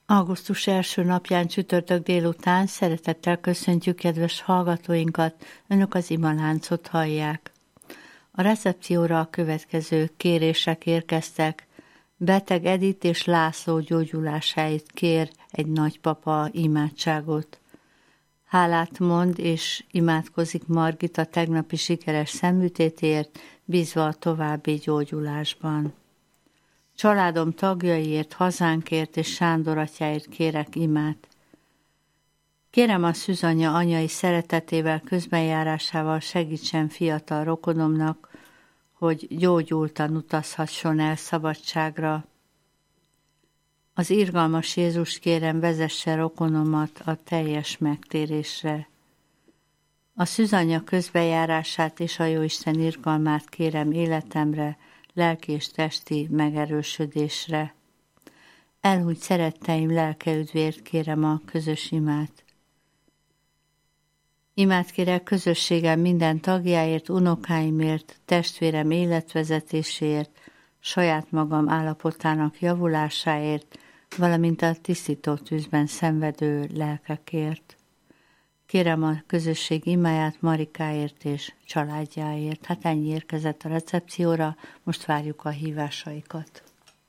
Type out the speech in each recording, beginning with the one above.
Augusztus első napján csütörtök délután szeretettel köszöntjük kedves hallgatóinkat, Önök az imaláncot hallják. A recepcióra a következő kérések érkeztek. Beteg Edith és László gyógyulásáért kér egy nagypapa imádságot. Hálát mond és imádkozik Margit a tegnapi sikeres szemműtétért, bízva a további gyógyulásban. Családom tagjaiért, hazánkért és Sándor atyáért kérek imát. Kérem a Szűzanya anyai szeretetével, közbenjárásával segítsen fiatal rokonomnak, hogy gyógyultan utazhasson el szabadságra. Az irgalmas Jézus kérem, vezesse rokonomat a teljes megtérésre. A Szűzanya közbenjárását és a Jóisten irgalmát kérem életemre, lelki és testi megerősödésre. Elhunyt szeretteim lelkeüdvért kérem a közös imát. Imát kérek közösségem minden tagjáért, unokáimért, testvérem életvezetéséért, saját magam állapotának javulásáért, valamint a tisztító tűzben szenvedő lelkekért. Kérem a közösség imáját Marikáért és családjáért. Hát ennyi érkezett a recepcióra, most várjuk a hívásaikat.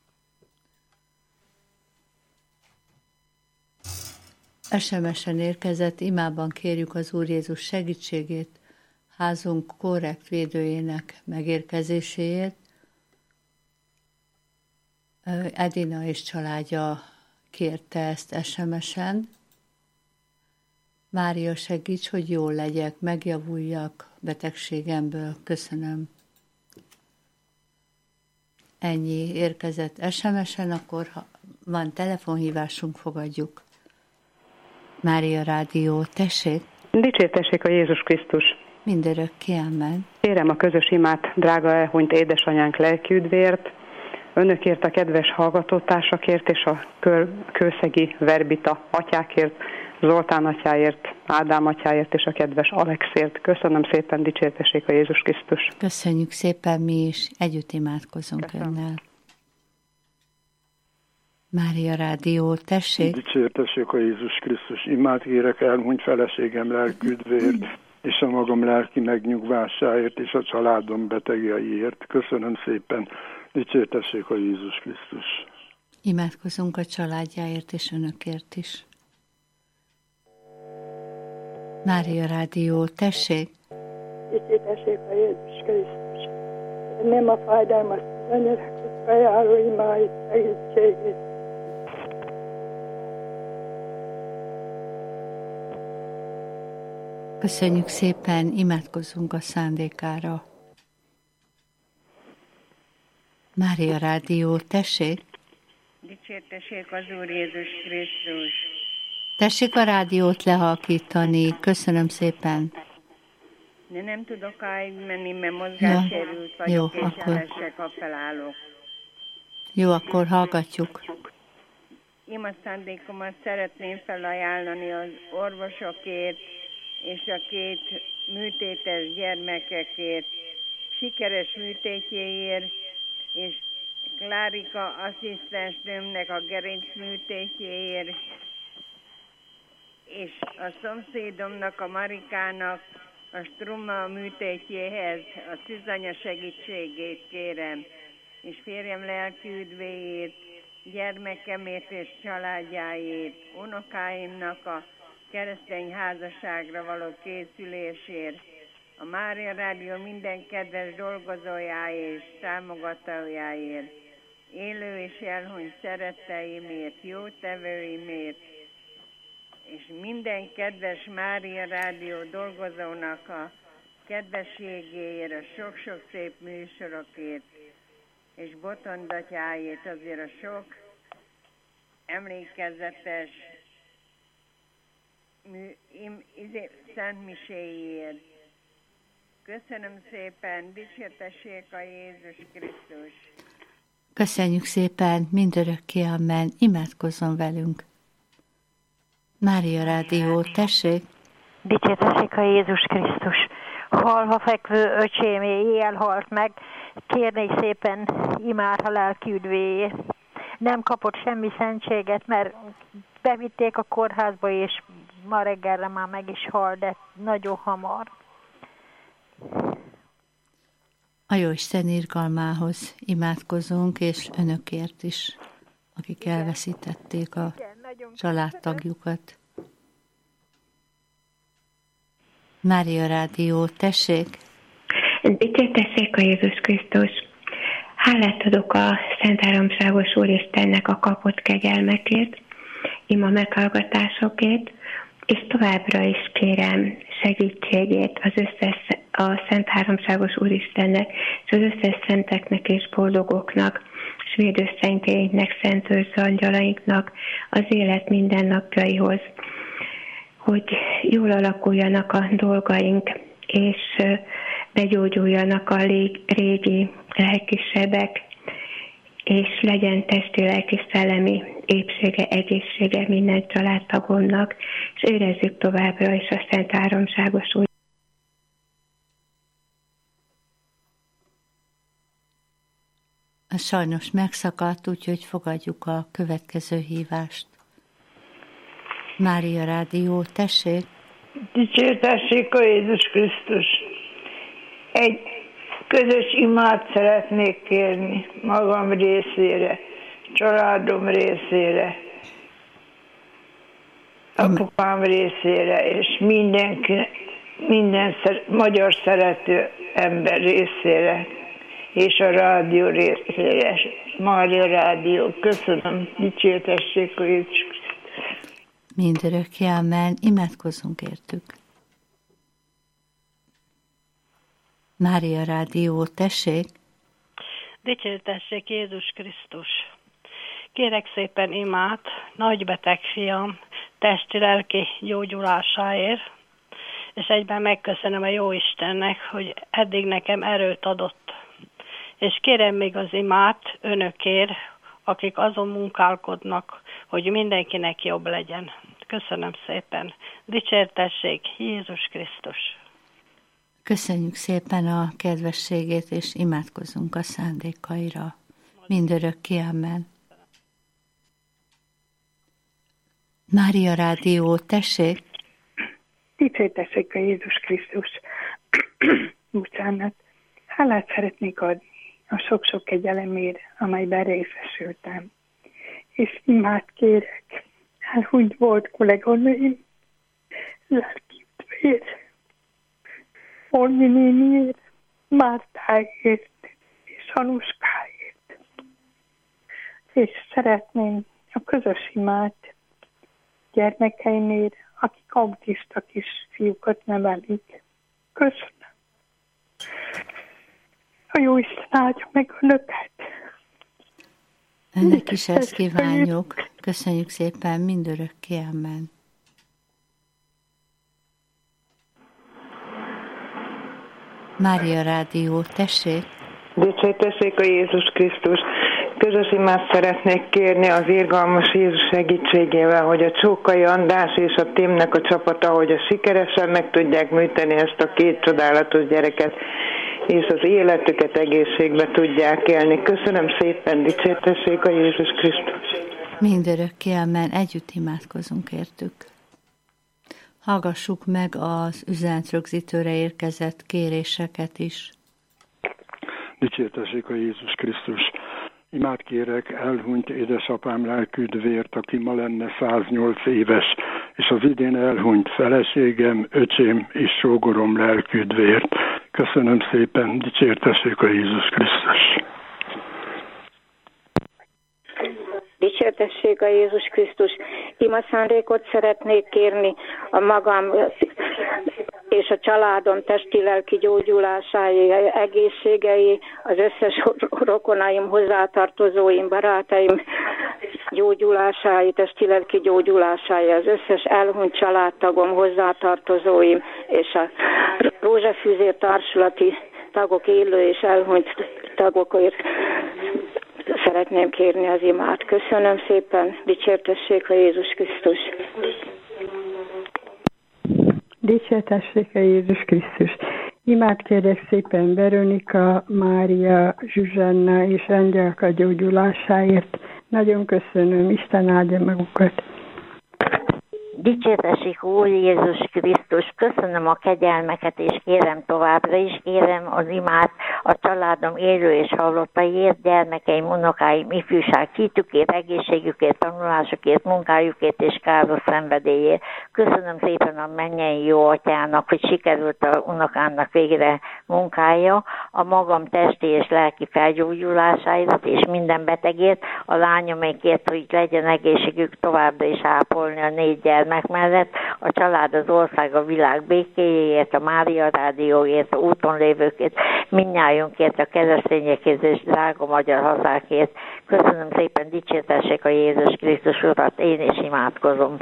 SMS-en érkezett, imában kérjük az Úr Jézus segítségét, házunk korrekt védőjének megérkezéséért. Edina és családja kérte ezt SMS-en. Mária, segíts, hogy jól legyek, megjavuljak betegségemből. Köszönöm. Ennyi érkezett SMS-en, akkor ha van telefonhívásunk, fogadjuk. Mária Rádió, tessék. Dicsértessék a Jézus Krisztus. Mindörökké, amen. Kérem a közös imát, drága elhunyt édesanyánk lelkiüdvért, önökért, a kedves hallgatótársakért és a kőszegi Verbita atyákért, Zoltán atyáért, Ádám atyáért és a kedves Alexért. Köszönöm szépen, dicsértessék a Jézus Krisztus. Köszönjük szépen mi is, együtt imádkozunk önnel. Mária Rádió, tessék. Dicsértessék a Jézus Krisztus. Imát kérek elhunyt feleségem lelküdvért, és a magam lelki megnyugvásáért, és a családom betegjeiért. Köszönöm szépen, dicsértessék a Jézus Krisztus. Imádkozunk a családjáért és önökért is. Mária Rádió, tessék! Dicsértessék a Jézus Krisztus! Nem a fájdalmas anyarakhoz bejáró imáit segítségét. Köszönjük szépen, imádkozzunk a szándékára. Mária Rádió, tessék! Dicsértessék az Úr Jézus Krisztus! Tessék a rádiót lehalkítani, köszönöm szépen. De nem tudok menni, mert mozgássérült vagyok, jó, és akkor... elesek, ha felállok. Jó, akkor hallgatjuk. Ima szándékomat szeretném felajánlani az orvosokért és a két műtétes gyermekekért, sikeres műtétjéért, és Klárika asszisztensnőmnek a gerinc műtétjéért, és a szomszédomnak, a Marikának a struma műtétjéhez a Szűzanya segítségét kérem, és férjem lelkiüdvéért, gyermekemért és családjáért, unokáimnak a keresztény házasságra való készülésért, a Mária Rádió minden kedves dolgozójáért és támogatójáért, élő és elhunyt szeretteimért, jótevőimért, és minden kedves Mária Rádió dolgozónak a kedvességéért, a sok-sok szép műsorokért, és Botond atyáért, azért a sok emlékezetes szentmiséért. Köszönöm szépen, dicsértessék a Jézus Krisztus. Köszönjük szépen, mindörökké, amen, imádkozzon velünk. Mária Rádió, tessék! Dicsértessék a Jézus Krisztus! Halva fekvő öcsém éjjel halt meg, kérnék szépen imát a lelki üdvéjét. nem kapott semmi szentséget, mert bevitték a kórházba, és ma reggelre már meg is hal, de nagyon hamar. A Jóisten irgalmához imádkozunk, és önökért is, akik elveszítették a családtagjukat. Mária Rádió, tessék! Dicsértessék a Jézus Krisztus! Hálát adok a Szent Háromságos Úristennek a kapott kegyelmekért, ima meghallgatásokért, és továbbra is kérem segítségét a Szent Háromságos Úristennek, és az összes szenteknek és boldogoknak, és védőszentjeinknek, szent őrző angyalainknak az élet mindennapjaihoz, hogy jól alakuljanak a dolgaink, és begyógyuljanak a régi lelkisebek, és legyen testi, lelki, szellemi épsége, egészsége minden családtagomnak, és érezzük továbbra is a Szent Háromságos Úr. Sajnos megszakadt, úgyhogy fogadjuk a következő hívást. Mária Rádió, tessék! Dicsértessék a Jézus Krisztus! Egy közös imát szeretnék kérni magam részére, családom részére, apukám részére, és minden magyar szerető ember részére, és a rádió részére. Mária Rádió, köszönöm, dicsértessék a Jézus Krisztus! Mindörökké, amen, imádkozzunk értük. Mária Rádió, tessék! Dicsértessék Jézus Krisztus! Kérek szépen imát nagybeteg fiam testi-lelki gyógyulásáért, és egyben megköszönöm a Jóistennek, hogy eddig nekem erőt adott. És kérem még az imát önökért, akik azon munkálkodnak, hogy mindenkinek jobb legyen. Köszönöm szépen. Dicsértessék Jézus Krisztus! Köszönjük szépen a kedvességét, és imádkozunk a szándékaira. Mindörökké, amen. Mária Rádió, tessék! Dicsértessék a Jézus Krisztus! Bocsánat. Hálát szeretnék adni a sok-sok kegyelemért, amelyben részesültem. És imát kérek, elhunyt volt kolléganőim, lelkiüdvér, Olmi néniért, Mártáért és Anuskáért. És szeretném a közös imát gyermekeimért, akik autista kisfiúkat nevelik. Köszönöm. A Jóisten áldja meg önöket. Önnek is ezt kívánjuk. Köszönjük szépen, mindörökké, amen. Mária Rádió, tessék! Dicsértessék a Jézus Krisztus! Közös imát szeretnék kérni az irgalmas Jézus segítségével, hogy a Csókai András és a Timnek a csapata, hogy a sikeresen meg tudják műteni ezt a két csodálatos gyereket, és az életüket egészségbe tudják élni. Köszönöm szépen, dicsértessék a Jézus Krisztus! Mindörökké, amen, együtt imádkozunk értük. Hallgassuk meg az üzenetrögzítőre érkezett kéréseket is. Dicsértessék a Jézus Krisztus! Imát kérek elhunyt édesapám lelküdvért, aki ma lenne 108 éves, és az idén elhunyt feleségem, öcsém és sógorom lelküdvért. Köszönöm szépen, dicsértessék a Jézus Krisztus! Dicsértessék a Jézus Krisztus! Ima szándékot szeretnék kérni a magam és a családom testi-lelki gyógyulásái, egészségei, az összes rokonaim, hozzátartozóim, barátaim gyógyulásái, testi-lelki gyógyulásái, az összes elhunyt családtagom, hozzátartozóim, és a Rózsafűzér társulati tagok, élő és elhunyt tagokért szeretném kérni az imát. Köszönöm szépen, dicsértessék a Jézus Krisztus! Dicsértessék a Jézus Krisztus! Imát kérek szépen Veronika, Mária, Zsuzsanna és Angyalka gyógyulásáért, Nagyon köszönöm, Isten áldja magukat. Dicsértessék Úr Jézus Krisztus, köszönöm a kegyelmeket, és kérem továbbra is, kérem az imát a családom élő és hallottaiért, gyermekeim, unokáim, ifjúság, hitükért, egészségükért, tanulásukért, munkájukért és káros szenvedélyért. Köszönöm szépen a mennyei jó atyának, hogy sikerült a unokámnak végre munkája, a magam testi és lelki felgyógyulásáért és minden betegért, a lányomékért, hogy legyen egészségük továbbra is ápolni a 4 gyermek mellett, a család, az ország, a világ békéjéért, a Mária Rádióért, a úton lévőkért, mindnyájunkért, a keresztényekért és drága magyar hazákért. Köszönöm szépen, dicsértessék a Jézus Krisztus Urat, én is imádkozom.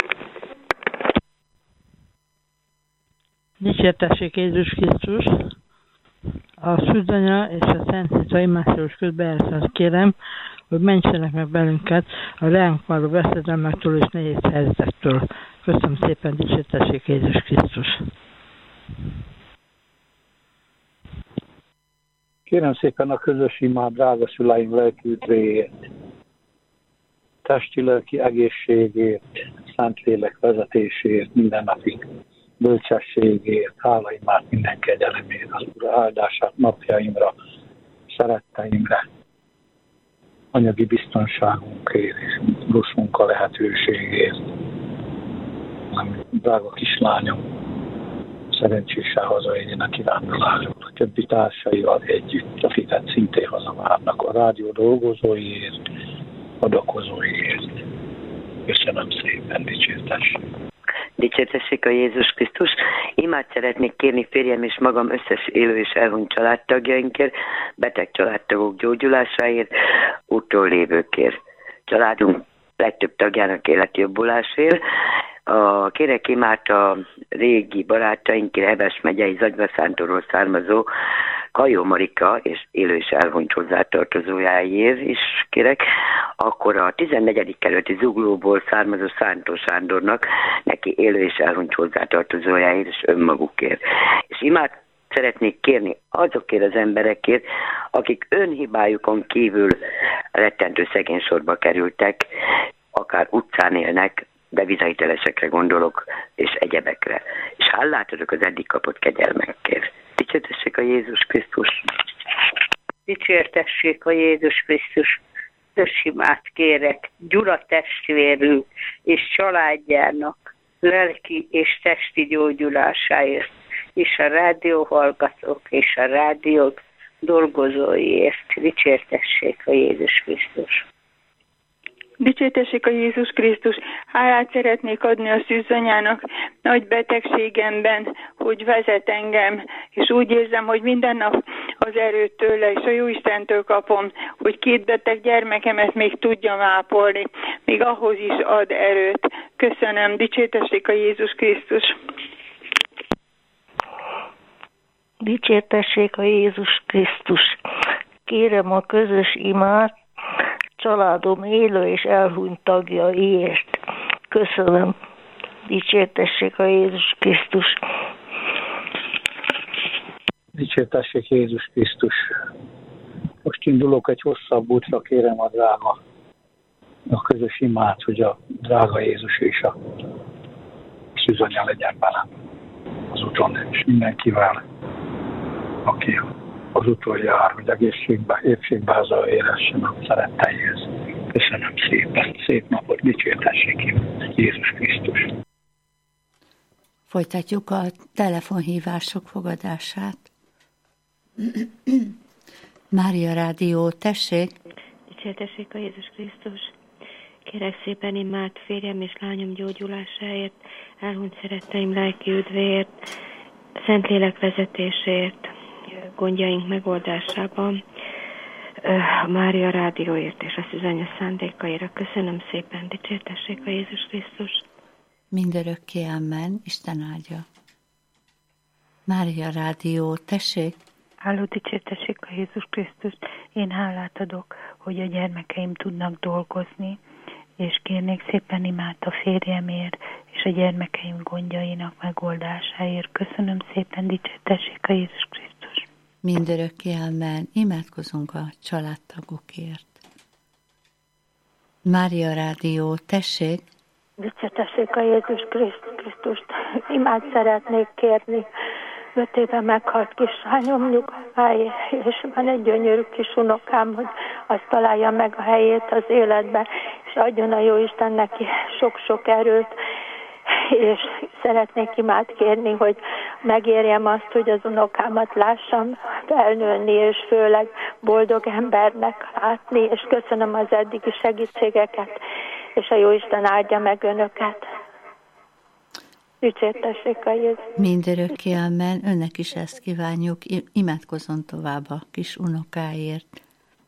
Dicsértessék Jézus Krisztus! A Szűzanya és a Szent Szita imációs közbejárásást kérem, hogy mentsenek meg bennünket a ránk való veszedelmektől és nehéz helyzetektől. Köszönöm szépen, dicsértessék Jézus Krisztus! Kérem szépen a közös imát drága szüleim lelki üdvéért, testi-lelki egészségért, Szentlélek vezetésért, mindennapi bölcsességért, hálaimát, minden kegyelemért, az Úr áldását napjaimra, szeretteimre, anyagi biztonságunkért és plusz munka lehetőségért. Drága kislányom szerencséssel hazaérjen a kirándulásról, a többi társaival együtt, akiket szintén hazavárnak, a rádió dolgozóiért, adakozóiért. Köszönöm szépen, dicsértessék! Dicsértessék a Jézus Krisztus! Imát szeretnék kérni férjem és magam összes élő és elhunyt családtagjainkért, beteg családtagok gyógyulásáért, úttól lévőkért. Családunk legtöbb tagjának életi jobbulásért. Kérek imát a régi barátainkért, Heves megyei Zagyvaszántúról származó Kajó Marika és élő és elhunyt hozzátartozójáért is kérek. Akkor a 14. kerületi Zuglóból származó Szántó Sándornak, neki élő és elhunyt hozzátartozójáért és önmagukért. És imát szeretnék kérni azokért az emberekért, akik önhibájukon kívül rettentő szegénysorba kerültek, akár utcán élnek, devizahitelesekre gondolok, és egyebekre. És hálát adok az eddig kapott kegyelmekért. Dicsértessék a Jézus Krisztus! Dicsértessék a Jézus Krisztus! Köszimát kérek Gyula testvérünk és családjának lelki és testi gyógyulásáért, és a rádióhallgatók és a rádiók dolgozóiért. Dicsértessék a Jézus Krisztus! Dicsértessék a Jézus Krisztus! Hálát szeretnék adni a szűzanyának nagy betegségemben, hogy vezet engem, és úgy érzem, hogy minden nap az erőt tőle és a Jóistentől kapom, hogy 2 beteg gyermekemet még tudjam ápolni, még ahhoz is ad erőt. Köszönöm, dicsértessék a Jézus Krisztus! Dicsértessék a Jézus Krisztus! Kérem a közös imát családom élő és elhunyt tagjaiért. Köszönöm. Dicsértessék a Jézus Krisztus! Dicsértessék Jézus Krisztus! Most indulok egy hosszabb útra, kérem a közös imát, hogy a drága Jézus és a szűzanya legyen velem az úton, és mindenkivel, aki az úton jár, hogy épségbe haza éressen a szeretteihez. Köszönöm szépen, szép napot, dicsértessék Jézus Krisztus! Folytatjuk a telefonhívások fogadását. Mária Rádió, tessék! Dicsértessék a Jézus Krisztus! Kérek szépen imát férjem és lányom gyógyulásáért, elhunyt szeretteim lelki üdvéért, Szentlélek vezetésért, gondjaink megoldásában, a Mária Rádióért és a szűzanya szándékaira. Köszönöm szépen, dicsértessék a Jézus Krisztus! Mindörökké amen, Isten áldja. Mária Rádió, tessék! Háló, dicsértessék a Jézus Krisztus! Én hálát adok, hogy a gyermekeim tudnak dolgozni, és kérnék szépen imát a férjemért, és a gyermekeim gondjainak megoldásáért. Köszönöm szépen, dicsértessék a Jézus Krisztus! Mindörökké amen. Imádkozunk a családtagokért. Mária Rádió, tessék! Dicsértessék a Jézus Krisztust. Imát szeretnék kérni. 5 éve meghalt kislányom nyugáig, és van egy gyönyörű kis unokám, hogy azt találja meg a helyét az életbe, és adjon a Jóisten neki sok-sok erőt, és szeretnék imát kérni, hogy megérjem azt, hogy az unokámat lássam felnőni, és főleg boldog embernek látni, és köszönöm az eddigi segítségeket, és a Jóisten áldja meg önöket. Dicsértessék a Jézus. Mindörökké, amen. Önnek is ezt kívánjuk. Imádkozzon tovább a kis unokáért.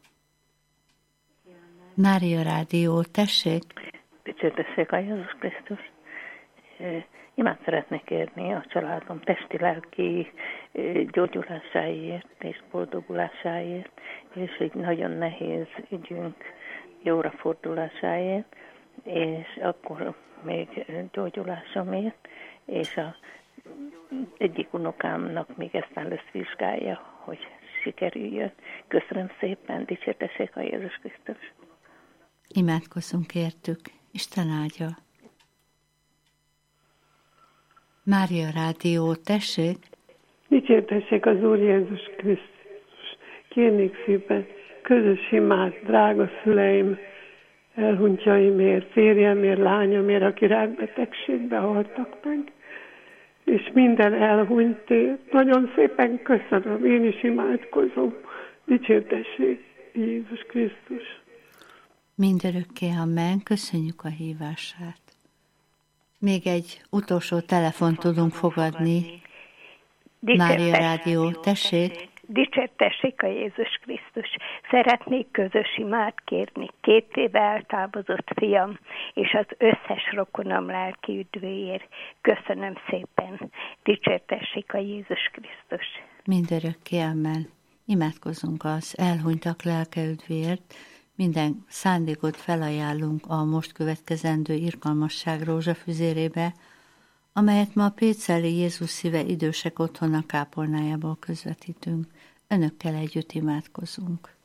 Mária Rádió, tessék! Dicsértessék a Jézus Krisztus. Imát szeretnék kérni a családom testi-lelki gyógyulásáért és boldogulásáért, és egy nagyon nehéz ügyünk jóra fordulásáért, és akkor még gyógyulásomért, és egyik unokámnak még aztán lesz vizsgája, hogy sikerüljön. Köszönöm szépen, dicsértessék a Jézus Krisztus. Imádkozzunk értük, Isten áldja. Mária Rádió, tessék! Dicsértessék az Úr Jézus Krisztus. Kérnék szépen közös imát, drága szüleim, elhunytjaimért, férjemért, lányomért, aki rákbetegségbe haltak meg, és minden elhunytért. Nagyon szépen köszönöm, én is imádkozom. Dicsértessék Jézus Krisztus. Mindörökké, amen, köszönjük a hívását. Még egy utolsó telefont tudunk fogadni. Mária Rádió, tessék! Dicsértessék a Jézus Krisztus. Szeretnék közös imát kérni 2 éve eltávozott fiam, és az összes rokonom lelki üdvéért. Köszönöm szépen. Dicsértessék a Jézus Krisztus. Mindörökké, amen. Imádkozzunk az elhunytak lelke üdvéért. Minden szándékot felajánlunk a most következendő irgalmasság rózsafüzérébe, amelyet ma a Péceli Jézus Szíve idősek otthona kápolnájából közvetítünk. Önökkel együtt imádkozunk.